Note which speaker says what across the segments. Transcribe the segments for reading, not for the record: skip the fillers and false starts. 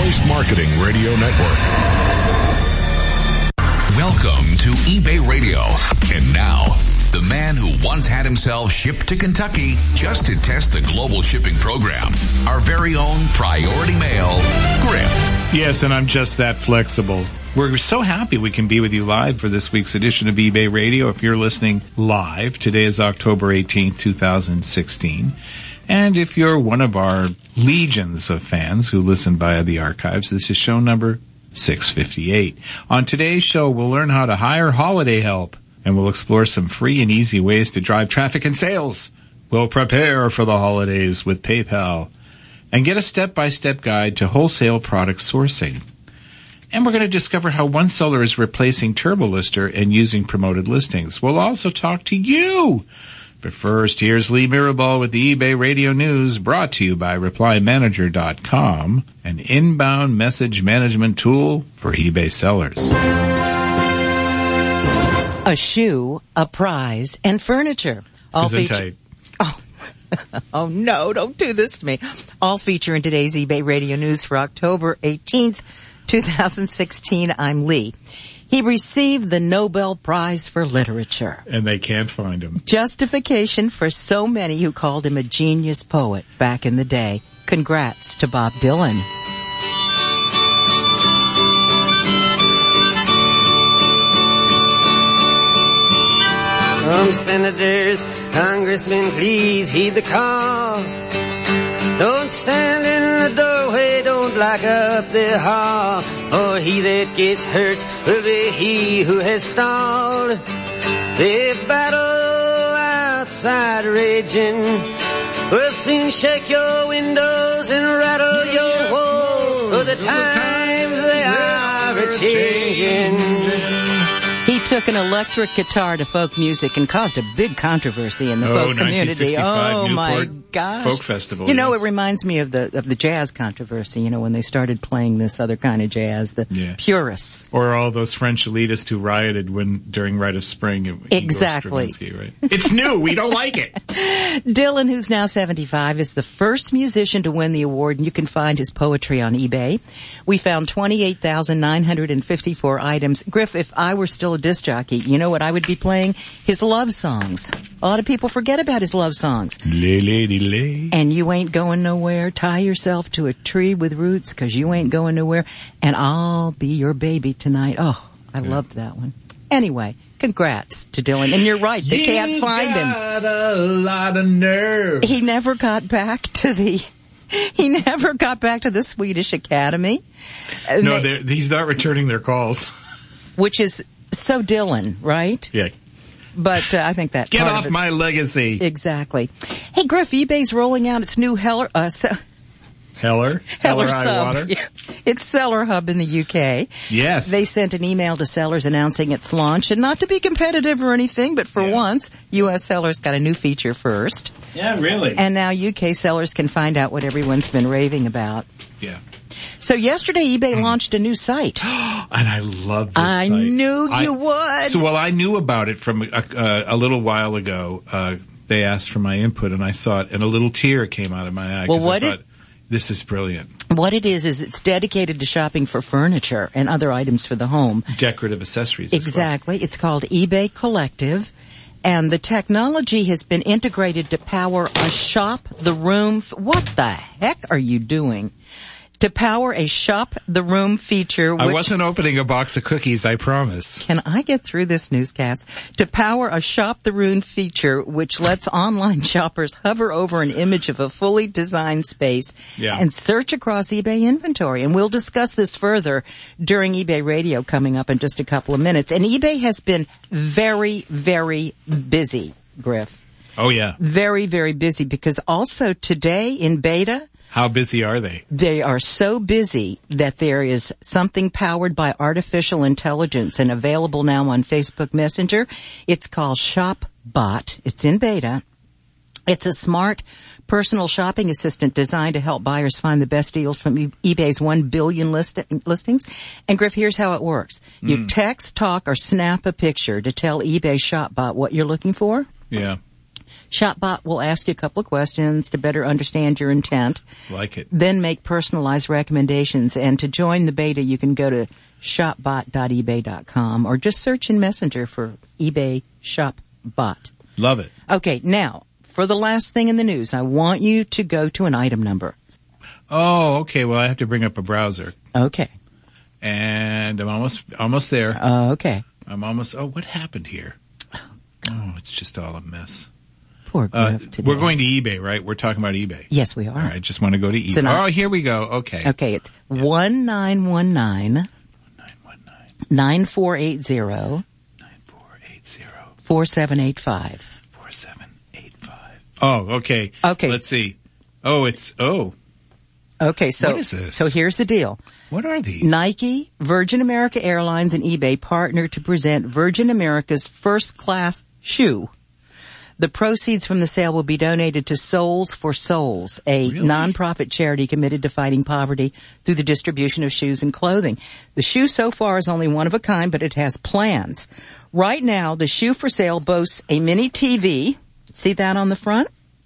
Speaker 1: Voice Marketing Radio Network.
Speaker 2: Welcome to eBay Radio. And now, the man who once had himself shipped to Kentucky just to test the global shipping program. Our very own Priority Mail, Griff.
Speaker 3: Yes, and I'm just that flexible. We're so happy we can be with you live for this week's edition of eBay Radio. If you're listening live, today is October 18th, 2016. And if you're one of our legions of fans who listen via the archives, this is show number 658. On today's show, we'll learn how to hire holiday help, and we'll explore some free and easy ways to drive traffic and sales. We'll prepare for the holidays with PayPal and get a step-by-step guide to wholesale product sourcing. And we're going to discover how one seller is replacing TurboLister and using promoted listings. We'll also talk to you. But first, here's Lee Mirabal with the eBay Radio News, brought to you by ReplyManager.com, an inbound message management tool for eBay sellers.
Speaker 4: A shoe, a prize, and furniture. All feature. Oh no, don't do this to me. All feature in today's eBay Radio News for October 18th, 2016. I'm Lee. He received the Nobel Prize for Literature.
Speaker 3: And they can't find him.
Speaker 4: Justification for so many who called him a genius poet back in the day. Congrats to Bob Dylan.
Speaker 5: Senators, congressmen, please heed the call. Don't stand in the doorway, don't block up the hall, or he that gets hurt will be he who has stalled. The battle outside raging will soon shake your windows and rattle your walls, for the times they are a-changing.
Speaker 4: He took an electric guitar to folk music and caused a big controversy in the folk community. Oh, my gosh.
Speaker 3: Folk Festival.
Speaker 4: You know, it reminds me of the jazz controversy, you know, when they started playing this other kind of jazz, the purists.
Speaker 3: Or all those French elitists who rioted during Rite of Spring.
Speaker 4: Exactly.
Speaker 3: Right? It's new. We don't like it.
Speaker 4: Dylan, who's now 75, is the first musician to win the award, and you can find his poetry on eBay. We found 28,954 items. Griff, if I were still a disc jockey, you know what I would be playing? His love songs. A lot of people forget about his love songs.
Speaker 3: Lay, lady, lay.
Speaker 4: And you ain't going nowhere. Tie yourself to a tree with roots, 'cause you ain't going nowhere. And I'll be your baby tonight. Oh, I loved that one. Anyway, congrats to Dylan. And you're right, they can't find him.
Speaker 3: Got a lot of nerve.
Speaker 4: He never got back to the Swedish Academy.
Speaker 3: No, he's not returning their calls.
Speaker 4: Which is so Dylan, right?
Speaker 3: Yeah.
Speaker 4: But I think that
Speaker 3: Get off my legacy.
Speaker 4: Exactly. Hey, Griff, eBay's rolling out its new Heller
Speaker 3: Sub.
Speaker 4: Yeah. It's Seller Hub in the UK.
Speaker 3: Yes.
Speaker 4: They sent an email to sellers announcing its launch, and not to be competitive or anything, but for once, U.S. sellers got a new feature first.
Speaker 3: Yeah, really.
Speaker 4: And now UK sellers can find out what everyone's been raving about.
Speaker 3: Yeah.
Speaker 4: So yesterday, eBay launched a new site.
Speaker 3: And I love this
Speaker 4: I
Speaker 3: site.
Speaker 4: knew you would.
Speaker 3: So, I knew about it from a little while ago. They asked for my input, and I saw it, and a little tear came out of my eye.
Speaker 4: Well,
Speaker 3: I thought, this is brilliant.
Speaker 4: What it is it's dedicated to shopping for furniture and other items for the home.
Speaker 3: Decorative accessories.
Speaker 4: Exactly. It's called eBay Collective. And the technology has been integrated to power a shop the room. What the heck are you doing? To power a shop the room feature.
Speaker 3: I wasn't opening a box of cookies, I promise.
Speaker 4: Can I get through this newscast? To power a shop the room feature, which lets online shoppers hover over an image of a fully designed space and search across eBay inventory. And we'll discuss this further during eBay Radio coming up in just a couple of minutes. And eBay has been very, very busy, Griff.
Speaker 3: Oh, yeah.
Speaker 4: Very, very busy, because also today in beta,
Speaker 3: how busy are they? They
Speaker 4: are so busy that there is something powered by artificial intelligence and available now on Facebook Messenger. It's called ShopBot. It's in beta. It's a smart personal shopping assistant designed to help buyers find the best deals from eBay's 1 billion listings. And Griff, here's how it works. You text, talk, or snap a picture to tell eBay ShopBot what you're looking for.
Speaker 3: Yeah.
Speaker 4: ShopBot will ask you a couple of questions to better understand your intent.
Speaker 3: Like it.
Speaker 4: Then make personalized recommendations. And to join the beta, you can go to shopbot.ebay.com or just search in Messenger for eBay ShopBot.
Speaker 3: Love it.
Speaker 4: Okay, now, for the last thing in the news, I want you to go to an item number.
Speaker 3: Oh, okay. Well, I have to bring up a browser.
Speaker 4: Okay.
Speaker 3: And I'm almost there.
Speaker 4: Okay.
Speaker 3: I'm almost, what happened here? Oh, it's just all a mess.
Speaker 4: Poor Griff today.
Speaker 3: We're going to eBay, right? We're talking about eBay.
Speaker 4: Yes, we are.
Speaker 3: All right, I just want to go to eBay. Here we go. Okay.
Speaker 4: Okay, it's 1919 9480 4785.
Speaker 3: 4785. Oh, okay.
Speaker 4: Okay.
Speaker 3: Let's see.
Speaker 4: Okay, so
Speaker 3: what is this?
Speaker 4: So here's the deal.
Speaker 3: What are these?
Speaker 4: Nike, Virgin America Airlines, and eBay partner to present Virgin America's first class shoe. The proceeds from the sale will be donated to Souls for Souls, a nonprofit charity committed to fighting poverty through the distribution of shoes and clothing. The shoe so far is only one of a kind, but it has plans. Right now, the shoe for sale boasts a mini TV. See that on the front?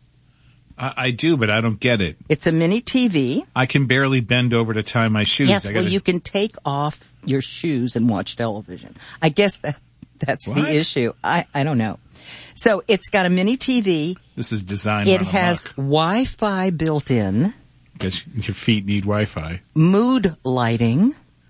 Speaker 3: I do, but I don't get it.
Speaker 4: It's a mini TV.
Speaker 3: I can barely bend over to tie my shoes.
Speaker 4: Yes, well, you can take off your shoes and watch television. I guess that's the issue. I don't know. So it's got a mini TV.
Speaker 3: This is designed.
Speaker 4: It has Wi-Fi built in.
Speaker 3: Because your feet need Wi-Fi.
Speaker 4: Mood lighting.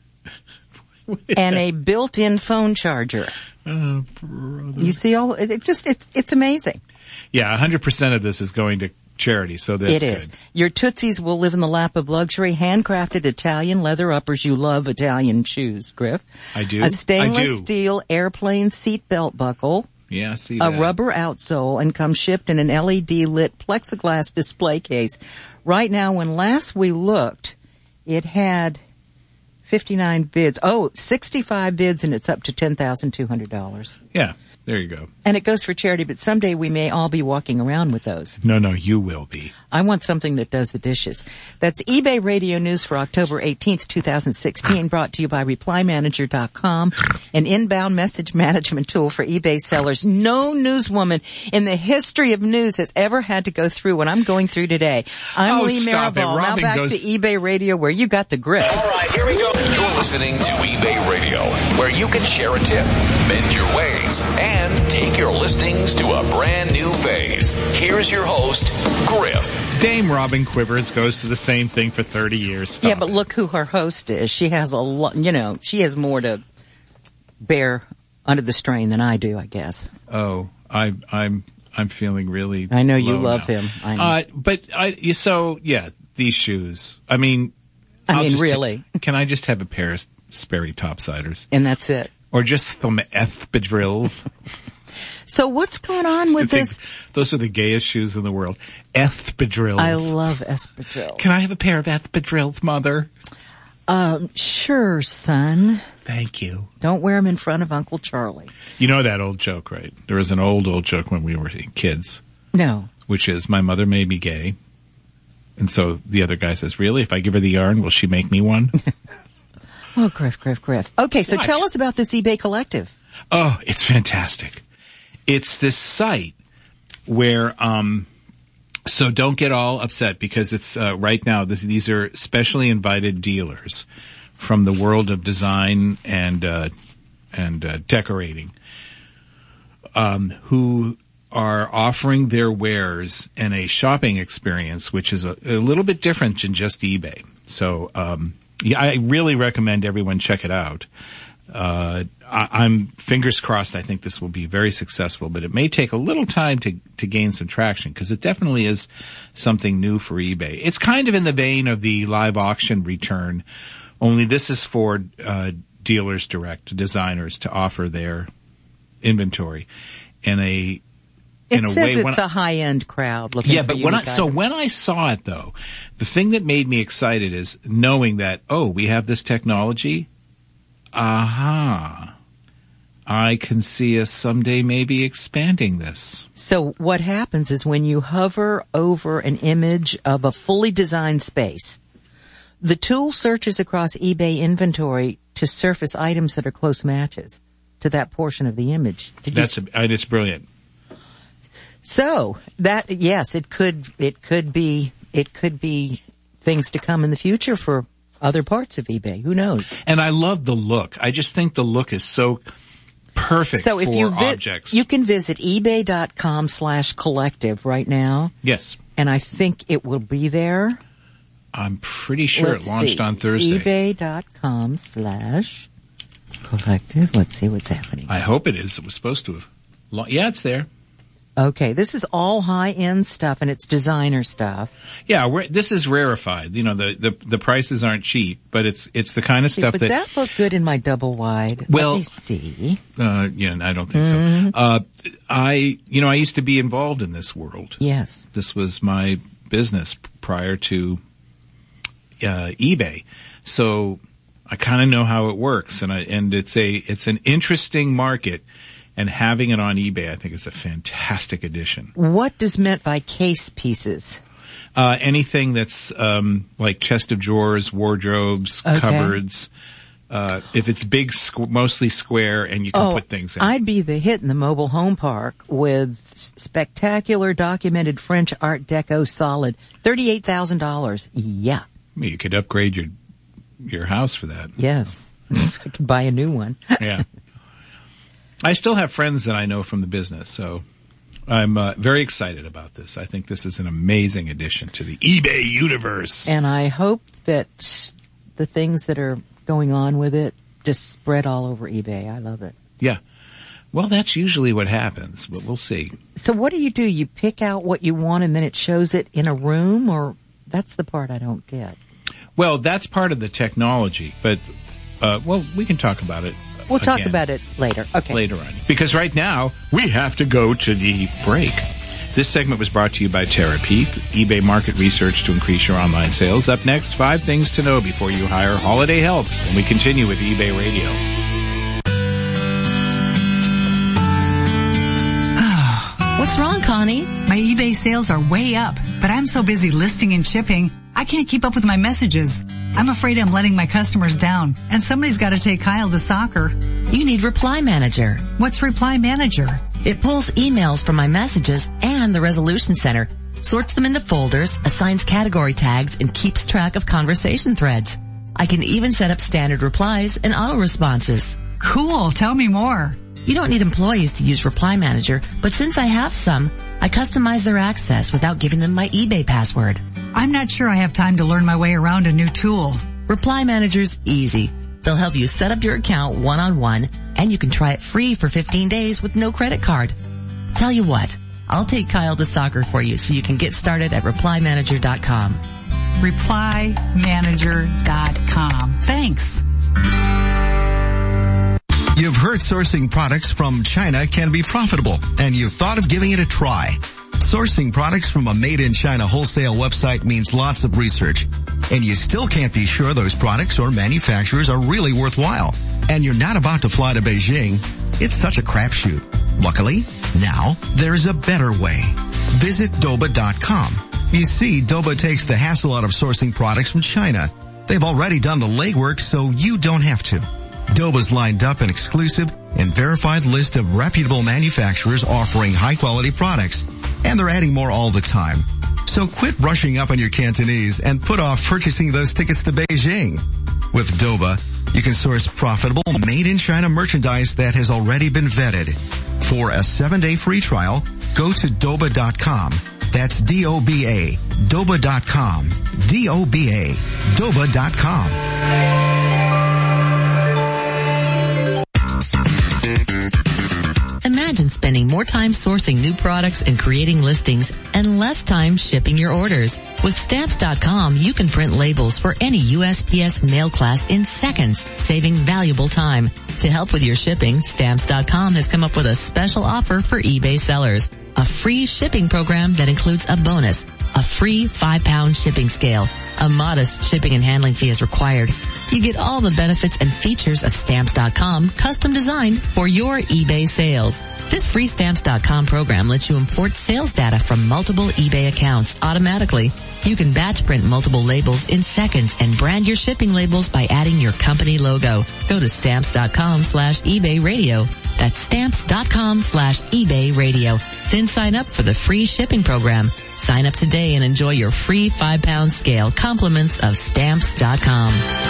Speaker 4: And a built-in phone charger.
Speaker 3: Oh, brother.
Speaker 4: You see it's amazing.
Speaker 3: Yeah, 100% of this is going to charity, so that's
Speaker 4: good. It is. Your Tootsies will live in the lap of luxury, handcrafted Italian leather uppers. You love Italian shoes, Griff.
Speaker 3: I do.
Speaker 4: A stainless steel airplane seat belt buckle.
Speaker 3: Yeah, I see that.
Speaker 4: A rubber outsole, and comes shipped in an LED lit plexiglass display case. Right now, when last we looked, it had 59 bids. 65 bids, and it's up to $10,200.
Speaker 3: Yeah. There you go.
Speaker 4: And it goes for charity, but someday we may all be walking around with those.
Speaker 3: No, you will be.
Speaker 4: I want something that does the dishes. That's eBay Radio News for October 18th, 2016, brought to you by ReplyManager.com, an inbound message management tool for eBay sellers. No newswoman in the history of news has ever had to go through what I'm going through today. I'm Lee Maraball. Now back to eBay Radio, where you got the grip.
Speaker 2: All right, here we go. You're listening to eBay Radio, where you can share a tip, bend your ways, and take your listings to a brand new phase. Here's your host, Griff.
Speaker 3: Dame Robin Quivers goes to the same thing for 30 years. Stop
Speaker 4: yeah, but look who her host is. She has a lot, she has more to bear under the strain than I do, I guess.
Speaker 3: Oh, I'm feeling really
Speaker 4: I know you
Speaker 3: low
Speaker 4: love
Speaker 3: now.
Speaker 4: him. I know.
Speaker 3: These shoes. I mean,
Speaker 4: really.
Speaker 3: Can I just have a pair of Sperry topsiders?
Speaker 4: And that's it.
Speaker 3: Or just some Ethbedrills.
Speaker 4: So what's going on with this?
Speaker 3: Those are the gayest shoes in the world. Ethbedrills.
Speaker 4: I love Ethbedrills.
Speaker 3: Can I have a pair of Ethbedrills, Mother?
Speaker 4: Sure, son.
Speaker 3: Thank you.
Speaker 4: Don't wear them in front of Uncle Charlie.
Speaker 3: You know that old joke, right? There was an old joke when we were kids.
Speaker 4: No.
Speaker 3: Which is, my mother made me gay. And so the other guy says, really? If I give her the yarn, will she make me one?
Speaker 4: Oh, Griff. Okay, so tell us about this eBay Collective.
Speaker 3: Oh, it's fantastic. It's this site where, so don't get all upset because it's, right now, these are specially invited dealers from the world of design and decorating, who are offering their wares in a shopping experience, which is a little bit different than just eBay. So, yeah, I really recommend everyone check it out. I'm fingers crossed. I think this will be very successful, but it may take a little time to gain some traction because it definitely is something new for eBay. It's kind of in the vein of the live auction return, only this is for dealers direct, designers to offer their inventory in a
Speaker 4: It says it's a high-end crowd looking for
Speaker 3: but when I saw it though, the thing that made me excited is knowing that, we have this technology. I can see us someday maybe expanding this.
Speaker 4: So what happens is when you hover over an image of a fully designed space, the tool searches across eBay inventory to surface items that are close matches to that portion of the image.
Speaker 3: It's brilliant.
Speaker 4: So that, yes, it could be things to come in the future for other parts of eBay. Who knows?
Speaker 3: And I love the look. I just think the look is so perfect
Speaker 4: so if
Speaker 3: for objects.
Speaker 4: You can visit ebay.com/collective right now.
Speaker 3: Yes.
Speaker 4: And I think it will be there.
Speaker 3: I'm pretty sure it launched on Thursday.
Speaker 4: ebay.com/collective. Let's see what's happening.
Speaker 3: I hope it is. It was supposed to have. Yeah, it's there.
Speaker 4: Okay, this is all high-end stuff, and it's designer stuff.
Speaker 3: Yeah, this is rarefied. You know, the prices aren't cheap, but it's the kind of stuff
Speaker 4: but that looked good in my double wide.
Speaker 3: Well,
Speaker 4: let me see.
Speaker 3: Yeah, I don't think so. I used to be involved in this world.
Speaker 4: Yes.
Speaker 3: This was my business prior to eBay. So I kind of know how it works, and it's an interesting market. And having it on eBay, I think, is a fantastic addition.
Speaker 4: What is meant by case pieces?
Speaker 3: Anything that's like chest of drawers, wardrobes, cupboards. If it's big, mostly square, and you can put things in.
Speaker 4: I'd be the hit in the mobile home park with spectacular documented French Art Deco solid, $38,000. Yeah.
Speaker 3: Well, you could upgrade your house for that.
Speaker 4: Yes. I could buy a new one.
Speaker 3: Yeah. I still have friends that I know from the business, so I'm very excited about this. I think this is an amazing addition to the eBay universe.
Speaker 4: And I hope that the things that are going on with it just spread all over eBay. I love it.
Speaker 3: Yeah. Well, that's usually what happens, but we'll see.
Speaker 4: So what do? You pick out what you want and then it shows it in a room, or that's the part I don't get?
Speaker 3: Well, that's part of the technology, but, we can talk about it.
Speaker 4: We'll talk about it later. Okay.
Speaker 3: Later on. Because right now, we have to go to the break. This segment was brought to you by Terapeak, eBay market research to increase your online sales. Up next, 5 things to know before you hire holiday help. And we continue with eBay Radio.
Speaker 6: What's wrong, Connie?
Speaker 7: My eBay sales are way up, but I'm so busy listing and shipping, I can't keep up with my messages. I'm afraid I'm letting my customers down, and somebody's got to take Kyle to soccer.
Speaker 6: You need Reply Manager.
Speaker 7: What's Reply Manager?
Speaker 6: It pulls emails from my messages and the Resolution Center, sorts them into folders, assigns category tags, and keeps track of conversation threads. I can even set up standard replies and auto responses.
Speaker 7: Cool. Tell me more.
Speaker 6: You don't need employees to use Reply Manager, but since I have some, I customize their access without giving them my eBay password.
Speaker 7: I'm not sure I have time to learn my way around a new tool.
Speaker 6: Reply Manager's easy. They'll help you set up your account one-on-one, and you can try it free for 15 days with no credit card. Tell you what, I'll take Kyle to soccer for you so you can get started at ReplyManager.com.
Speaker 7: ReplyManager.com. Thanks.
Speaker 8: You've heard sourcing products from China can be profitable, and you've thought of giving it a try. Sourcing products from a made-in-China wholesale website means lots of research, and you still can't be sure those products or manufacturers are really worthwhile. And you're not about to fly to Beijing. It's such a crapshoot. Luckily, now there's a better way. Visit Doba.com. You see, Doba takes the hassle out of sourcing products from China. They've already done the legwork, so you don't have to. Doba's lined up an exclusive and verified list of reputable manufacturers offering high-quality products, and they're adding more all the time. So quit brushing up on your Cantonese and put off purchasing those tickets to Beijing. With Doba, you can source profitable made-in-China merchandise that has already been vetted. For a 7-day free trial, go to Doba.com. That's D-O-B-A. Doba.com. D-O-B-A. Doba.com.
Speaker 6: Imagine spending more time sourcing new products and creating listings and less time shipping your orders. With Stamps.com, you can print labels for any USPS mail class in seconds, saving valuable time. To help with your shipping, Stamps.com has come up with a special offer for eBay sellers. A free shipping program that includes a bonus, a free 5-pound shipping scale, A modest shipping and handling fee is required. You get all the benefits and features of Stamps.com, custom designed for your eBay sales. This free Stamps.com program lets you import sales data from multiple eBay accounts automatically. You can batch print multiple labels in seconds and brand your shipping labels by adding your company logo. Go to Stamps.com/eBay radio. That's Stamps.com/eBay radio. Then sign up for the free shipping program. Sign up today and enjoy your free 5-pound scale compliments of Stamps.com.